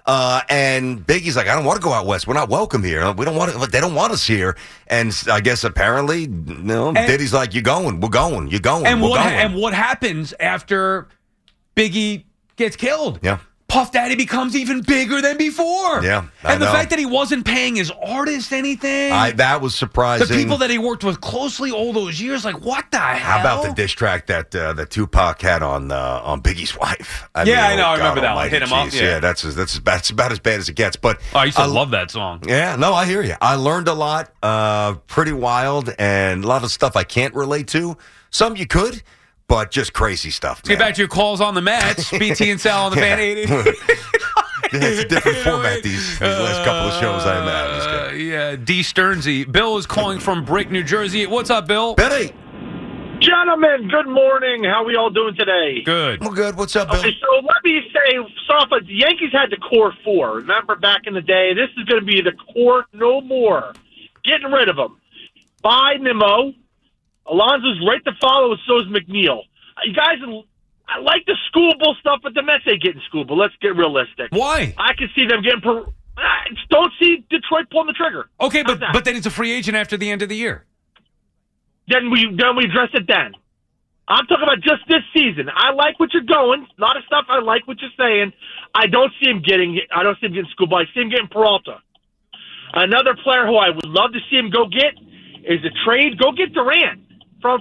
Speaker 6: And Biggie's like, I don't want to go out west. We're not welcome here. We don't want to, they don't want us here. And I guess apparently, Diddy's like, you're going. We're going. You're going.
Speaker 5: And
Speaker 6: we're going.
Speaker 5: And what happens after Biggie gets killed?
Speaker 6: Yeah.
Speaker 5: Puff Daddy becomes even bigger than before.
Speaker 6: Yeah,
Speaker 5: and the fact that he wasn't paying his artists anything.
Speaker 6: That was surprising.
Speaker 5: The people that he worked with closely all those years, like, what the hell?
Speaker 6: How about the diss track that Tupac had on Biggie's wife?
Speaker 5: I know. I remember that one. Hit him up.
Speaker 6: Yeah, that's about as bad as it gets. But
Speaker 5: I used to love that song.
Speaker 6: Yeah, no, I hear you. I learned a lot. Pretty wild, and a lot of stuff I can't relate to. Some you could. But just crazy stuff.
Speaker 5: Let's get back to your calls on the Mets. BT and Sal on the Fan 80.
Speaker 6: It's a different format these last couple of shows I imagine.
Speaker 5: Yeah, D. Stearnsy. Bill is calling from Brick, New Jersey. What's up, Bill?
Speaker 6: Billy.
Speaker 12: Gentlemen, good morning. How are we all doing today?
Speaker 5: Good.
Speaker 6: Well, good. What's up, Bill?
Speaker 12: Okay, so let me say, the Yankees had the core four. Remember back in the day? This is going to be the core no more. getting rid of him. Buy Nimmo. Alonso's right to follow, and so is McNeil. You guys, I like the schoolable stuff, but the Mets ain't getting schoolable. Let's get realistic.
Speaker 5: Why?
Speaker 12: I can see them getting. Don't see Detroit pulling the trigger.
Speaker 5: Okay, but then he's a free agent after the end of the year.
Speaker 12: Then we address it then. I'm talking about just this season. I like what you're going. A lot of stuff. I like what you're saying. I don't see him getting schoolable. I see him getting Peralta. Another player who I would love to see him go get is a trade. Go get Durant. For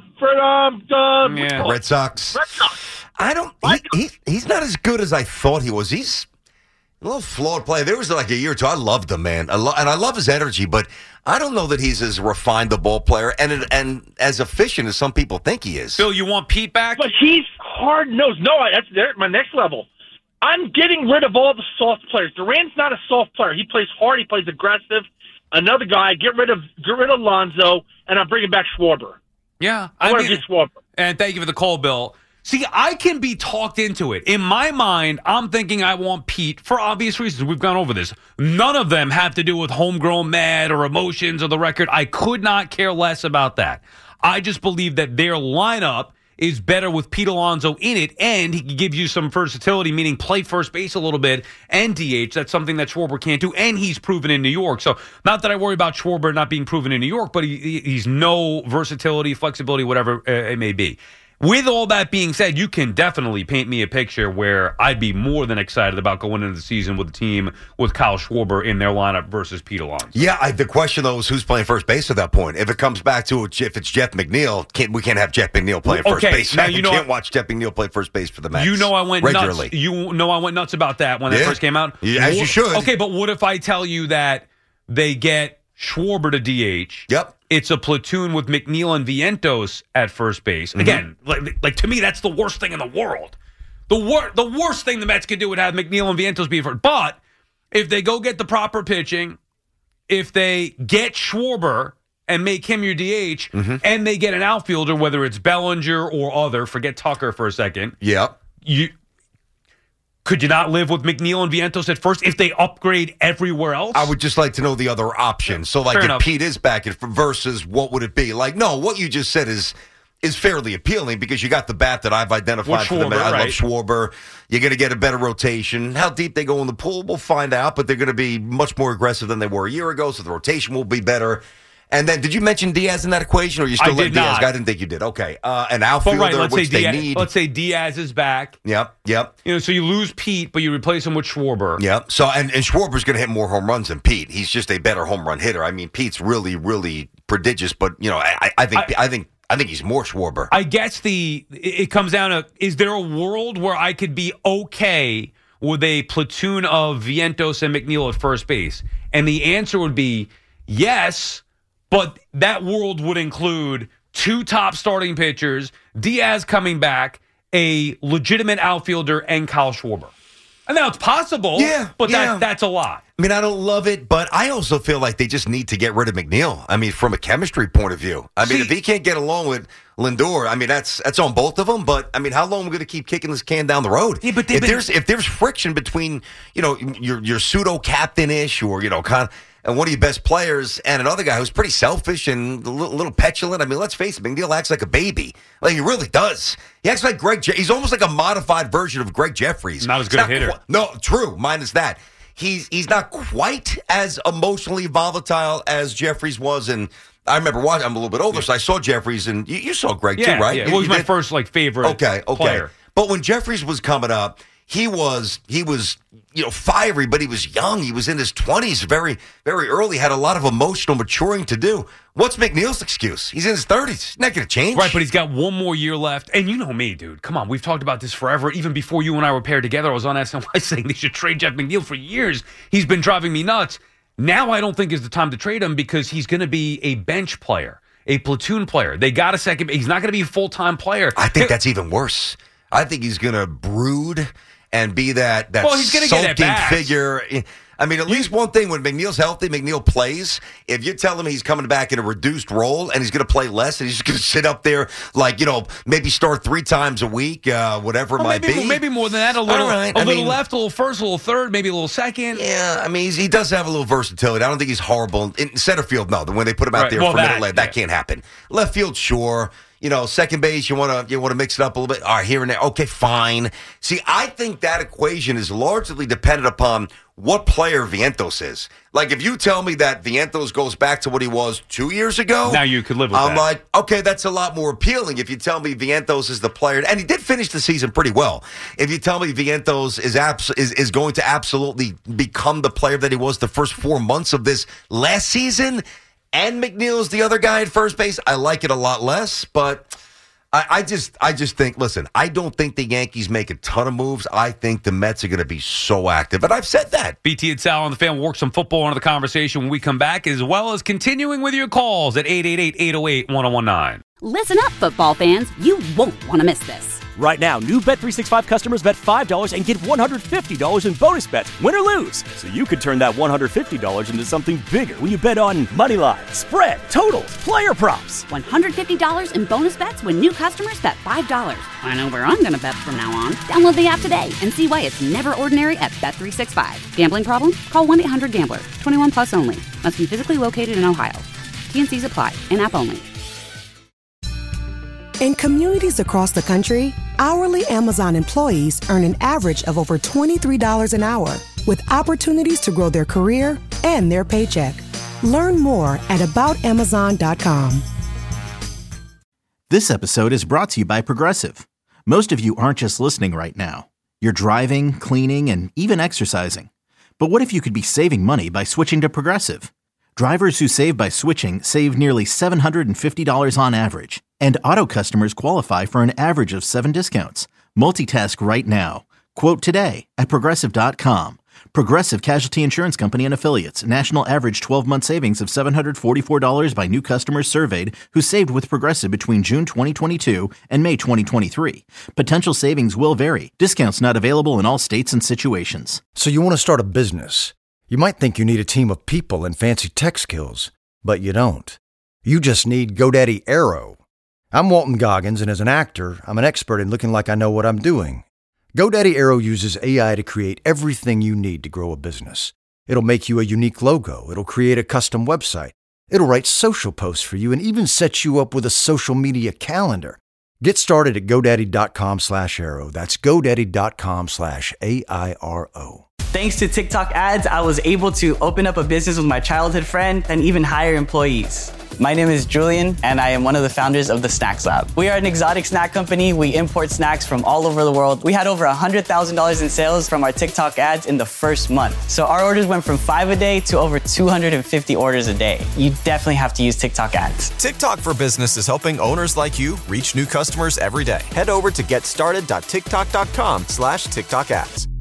Speaker 6: Red Sox. I don't. He's not as good as I thought he was. He's a little flawed player. There was like a year or two. I loved him, man. And I love his energy, but I don't know that he's as refined a ball player and as efficient as some people think he is.
Speaker 5: Phil, you want Pete back?
Speaker 12: But he's hard-nosed. No, that's my next level. I'm getting rid of all the soft players. Durant's not a soft player. He plays hard. He plays aggressive. Another guy. Get rid of Lonzo, and I'm bringing back Schwarber.
Speaker 5: Yeah,
Speaker 12: I want to get Schwarber.
Speaker 5: And thank you for the call, Bill. See, I can be talked into it. In my mind, I'm thinking I want Pete for obvious reasons. We've gone over this. None of them have to do with homegrown mad or emotions or the record. I could not care less about that. I just believe that their lineup is better with Pete Alonso in it, and he can give you some versatility, meaning play first base a little bit, and DH. That's something that Schwarber can't do, and he's proven in New York. So not that I worry about Schwarber not being proven in New York, but he's no versatility, flexibility, whatever it may be. With all that being said, you can definitely paint me a picture where I'd be more than excited about going into the season with a team with Kyle Schwarber in their lineup versus Pete Alonso.
Speaker 6: Yeah, the question, though, is who's playing first base at that point. If it comes back to if it's Jeff McNeil, we can't have Jeff McNeil playing first base.
Speaker 5: Now,
Speaker 6: you can't watch Jeff McNeil play first base for the Mets.
Speaker 5: You know I went
Speaker 6: regularly.
Speaker 5: nuts. You know I went nuts about that when that first came out.
Speaker 6: Yeah, as you should.
Speaker 5: Okay, but what if I tell you that they get Schwarber to DH?
Speaker 6: Yep.
Speaker 5: It's a platoon with McNeil and Vientos at first base. Mm-hmm. Again, like to me, that's the worst thing in the world. The worst thing the Mets could do would have McNeil and Vientos be first. But if they go get the proper pitching, if they get Schwarber and make him your DH, and they get an outfielder, whether it's Bellinger or other, forget Tucker for a second.
Speaker 6: Yep.
Speaker 5: Could you not live with McNeil and Vientos at first if they upgrade everywhere else?
Speaker 6: I would just like to know the other option. So, like, if Pete is back versus what would it be? Like, no, what you just said is fairly appealing because you got the bat that I've identified for them. I love Schwarber. You're going to get a better rotation. How deep they go in the pool, we'll find out, but they're going to be much more aggressive than they were a year ago, so the rotation will be better. And then, did you mention Diaz in that equation, or you still like Diaz? I didn't think you did. Okay, an outfielder, which they need.
Speaker 5: Let's say Diaz is back.
Speaker 6: Yep.
Speaker 5: So you lose Pete, but you replace him with Schwarber.
Speaker 6: Yep. So and Schwarber's going to hit more home runs than Pete. He's just a better home run hitter. I mean, Pete's really, really prodigious, but I think he's more Schwarber.
Speaker 5: I guess it comes down to, is there a world where I could be okay with a platoon of Vientos and McNeil at first base? And the answer would be yes. But that world would include 2 top starting pitchers, Diaz coming back, a legitimate outfielder, and Kyle Schwarber. And now it's possible, but that's a lot.
Speaker 6: I mean, I don't love it, but I also feel like they just need to get rid of McNeil. I mean, from a chemistry point of view. I mean, if he can't get along with Lindor, I mean, that's on both of them. But, I mean, how long are we going to keep kicking this can down the road? Yeah, but if there's friction between, your pseudo-captain-ish or, kind of, and one of your best players and another guy who's pretty selfish and a little petulant. I mean, let's face it, McNeil acts like a baby. Like, he really does. He acts like he's almost like a modified version of Greg Jeffries.
Speaker 5: Not as good a hitter.
Speaker 6: No, true. Minus that. He's not quite as emotionally volatile as Jeffries was. And I remember watching, I'm a little bit older, so I saw Jeffries, and you saw Greg too, right?
Speaker 5: Yeah, well, he was my first favorite player.
Speaker 6: But when Jeffries was coming up, he was fiery, but he was young. He was in his 20s, very, very early, had a lot of emotional maturing to do. What's McNeil's excuse? He's in his 30s. He's not going to change.
Speaker 5: Right, but he's got one more year left. And you know me, dude. Come on, we've talked about this forever. Even before you and I were paired together, I was on SNY saying they should trade Jeff McNeil for years. He's been driving me nuts. Now I don't think is the time to trade him because he's going to be a bench player, a platoon player. They got a second. He's not going to be a full-time player.
Speaker 6: I think that's even worse. I think he's going to brood and be that sulking figure. I mean, at least one thing, when McNeil's healthy, McNeil plays. If you're telling me he's coming back in a reduced role and he's going to play less and he's just going to sit up there like, maybe start 3 times a week, whatever it might be.
Speaker 5: Maybe more than that. A little left, a little first, a little third, maybe a little second.
Speaker 6: Yeah, I mean, he does have a little versatility. I don't think he's horrible. In center field, no. When they put him out there for middle lane, that can't happen. Left field, sure. Second base, you want to mix it up a little bit. All right, here and there. Okay, fine. See, I think that equation is largely dependent upon what player Vientos is. Like, if you tell me that Vientos goes back to what he was 2 years ago,
Speaker 5: now you could live with that.
Speaker 6: I'm like, okay, that's a lot more appealing. If you tell me Vientos is the player, and he did finish the season pretty well. If you tell me Vientos is going to absolutely become the player that he was the first 4 months of this last season, and McNeil's the other guy at first base, I like it a lot less, but I just think, listen, I don't think the Yankees make a ton of moves. I think the Mets are going to be so active, and I've said that.
Speaker 5: BT and Sal on the Fan will work some football into the conversation when we come back, as well as continuing with your calls at 888-808-1019.
Speaker 1: Listen up, football fans. You won't want to miss this.
Speaker 2: Right now, new Bet365 customers bet $5 and get $150 in bonus bets, win or lose. So you could turn that $150 into something bigger when you bet on money line, spread, totals, player props.
Speaker 1: $150 in bonus bets when new customers bet $5. I know where I'm going to bet from now on. Download the app today and see why it's never ordinary at Bet365. Gambling problem? Call 1-800-GAMBLER. 21 plus only. Must be physically located in Ohio. T&Cs apply. In-app only.
Speaker 3: In communities across the country, hourly Amazon employees earn an average of over $23 an hour, with opportunities to grow their career and their paycheck. Learn more at aboutamazon.com.
Speaker 4: This episode is brought to you by Progressive. Most of you aren't just listening right now. You're driving, cleaning, and even exercising. But what if you could be saving money by switching to Progressive? Drivers who save by switching save nearly $750 on average, and auto customers qualify for an average of 7 discounts. Multitask right now. Quote today at Progressive.com. Progressive Casualty Insurance Company and Affiliates. National average 12-month savings of $744 by new customers surveyed who saved with Progressive between June 2022 and May 2023. Potential savings will vary. Discounts not available in all states and situations.
Speaker 13: So you want to start a business. You might think you need a team of people and fancy tech skills, but you don't. You just need GoDaddy Aero. I'm Walton Goggins, and as an actor, I'm an expert in looking like I know what I'm doing. GoDaddy Aero uses AI to create everything you need to grow a business. It'll make you a unique logo. It'll create a custom website. It'll write social posts for you and even set you up with a social media calendar. Get started at GoDaddy.com/Aero. That's GoDaddy.com/AIRO.
Speaker 14: Thanks to TikTok ads, I was able to open up a business with my childhood friend and even hire employees. My name is Julian, and I am one of the founders of the Snacks Lab. We are an exotic snack company. We import snacks from all over the world. We had over $100,000 in sales from our TikTok ads in the first month. So our orders went from 5 a day to over 250 orders a day. You definitely have to use TikTok ads.
Speaker 15: TikTok for Business is helping owners like you reach new customers every day. Head over to getstarted.tiktok.com/TikTok ads.